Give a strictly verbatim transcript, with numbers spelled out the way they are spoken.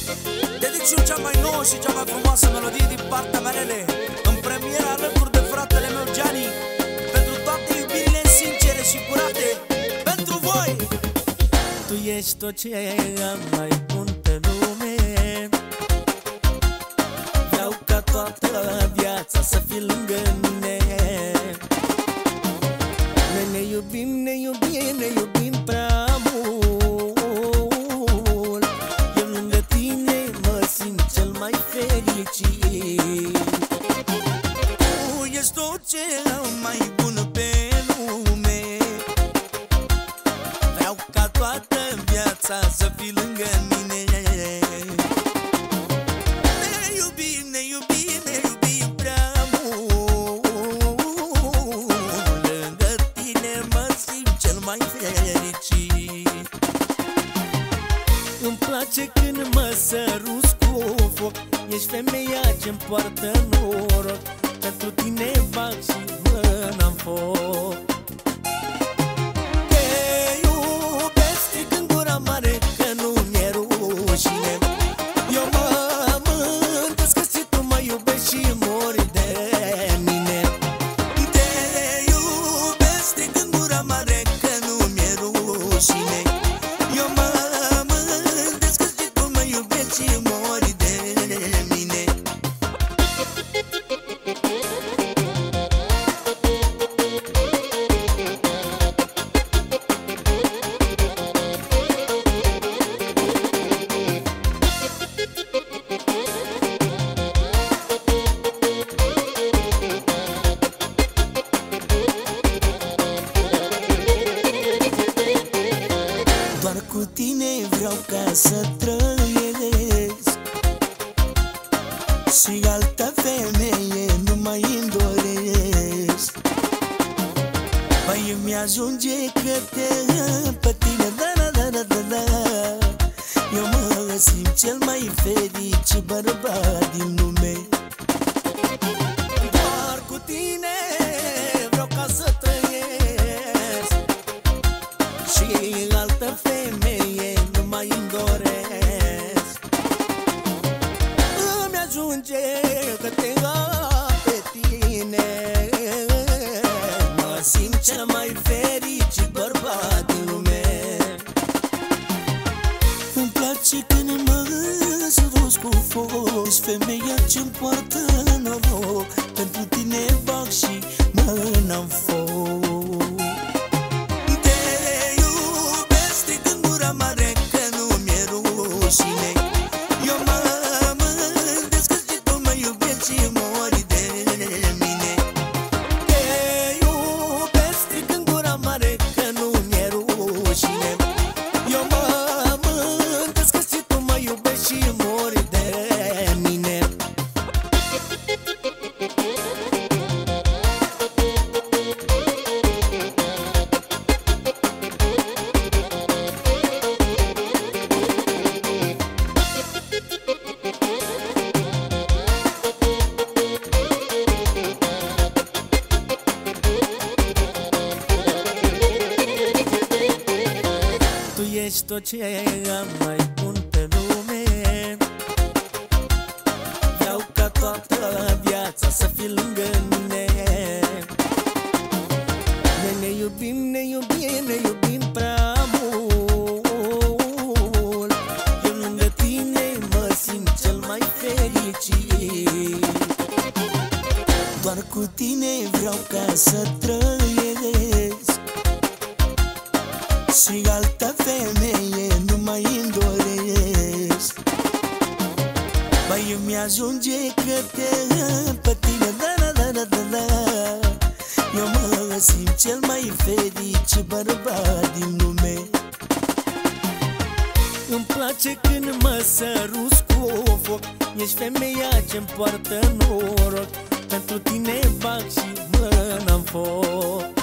Dediciu cea mai nouă și cea mai frumoasă melodie din partea mea, Rele, în premieră alături de fratele meu Gianni, pentru toate iubirile sincere și curate, pentru voi. Tu ești tot ce am mai bun pe lume. Vreau ca toată viața să fii lângă mine. Noi ne iubim, ne iubim, ne iubim prea mult. Eu lângă tine mă simt cel mai fericit. Tu ești tot ce am mai bun pe lume. Vreau ca toată viața să fii lângă mine. Ne iubim, ne iubim, ne iubim prea mult. Lângă tine mă simt cel mai fericit. Îmi place când mă săruți cu foc. Ești femeia ce-mi poartă noroc. Pentru tine bag și mâna în foc. Te iubesc strigând gura mare că nu mi-e rușine. Eu mă mândresc că și tu mă iubești și mori de mine. Te iubesc strigând gura mare că nu mi-e rușine. Eu mă mândresc că și tu mă iubești și mori de mine. Doar cu tine vreau ca să trăiesc. Și altă femeie nu mai îmi doresc. Păi îmi ajunge că te am pe tine, da, da, da, da, da, da. Eu mă simt cel mai fericit bărbat din lume. Doar cu tine vreau ca să trăiesc. Și altă femeie nu mai îmi doresc. Îmi ajunge că te am pe tine. Mă simt cel mai fericit bărbat din lume. Îmi place când mă săruți cu foc. Ești femeia ce-mi poartă noroc. Pentru tine bag și mâna-n foc. Te iubesc strigând gura mare că nu mi-e rușine. Eu mă mândresc că și tu mă iubești și mori de mine. Te iubesc strigând gura mare că nu mi-e rușine. Eu mă mândresc că și tu mă iubești și mori de mine. Tu ești tot ce am mai bun pe lume. Vreau ca toată viața să fii lângă mine. Noi ne iubim, ne iubim, ne iubim prea mult. Eu lângă tine mă simt cel mai fericit. Doar cu tine vreau ca să trăiesc. Și altă femeie nu mai îmi doresc. Băi îmi ajunge că te am pe tine, da, da, da, da, da, da. Eu mă simt cel mai fericit bărbat din lume. Îmi place când mă săruți cu foc. Ești femeia ce-mi poartă noroc. Pentru tine bag și mâna-n foc.